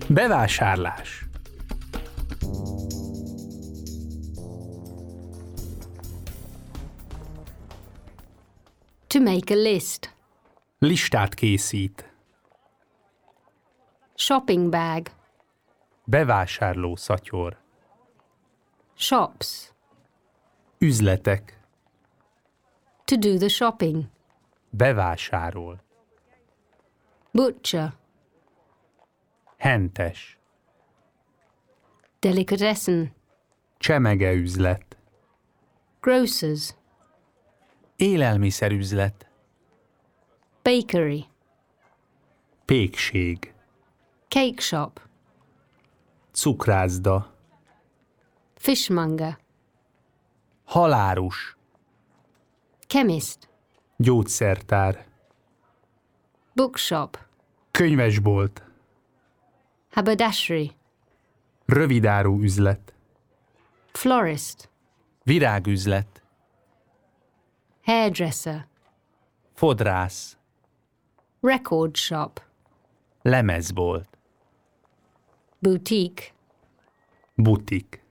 Bevásárlás. To make a list. Listát készít. Shopping bag. Bevásárló szatyor. Shops. Üzletek. To do the shopping. Bevásárol. Butcher. Hentes. Delicatessen. Csemegeüzlet. Grocers. Élelmiszerüzlet. Bakery. Pékség. Cake shop. Cukrászda. Fishmonger. Halárus. Chemist. Gyógyszertár. Bookshop. Könyvesbolt. Haberdashery. Rövidáru üzlet. Florist. Virágüzlet. Hairdresser. Fodrász. Record shop. Lemezbolt. Boutique. Butik.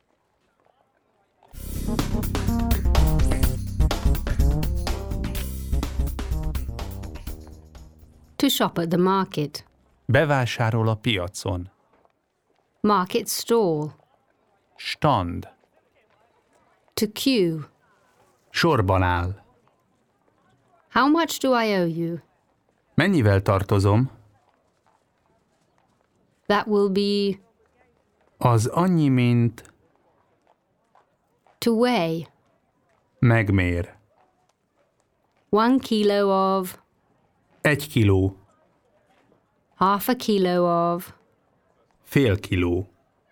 To shop at the market. Bevásárol a piacon. Market stall. Stand. To queue. Sorban áll. How much do I owe you? Mennyivel tartozom? That will be Az annyi, mint to weigh. megmér. 1 kilo of. 1 kiló. Half a kilo of. Fél kiló.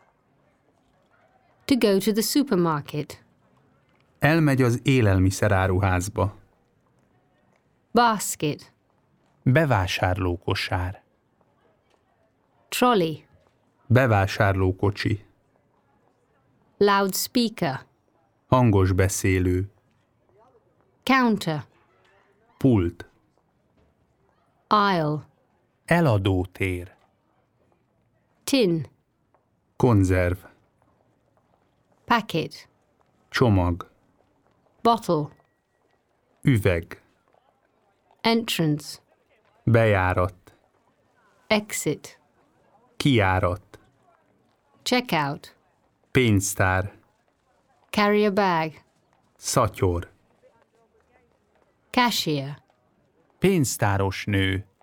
To go to the supermarket. Elmegy az élelmiszeráruházba. Basket. Bevásárlókosár. Trolley. Bevásárlókocsi. Loudspeaker. Hangos beszélő. Counter. Pult. Aisle. Eladótér. Tin. Konzerv. Packet. Csomag. Bottle. Üveg. Entrance. Bejárat. Exit. Kijárat. Checkout. Pénztár. Carry a bag. Szatyor. Cashier. Pénztáros nő.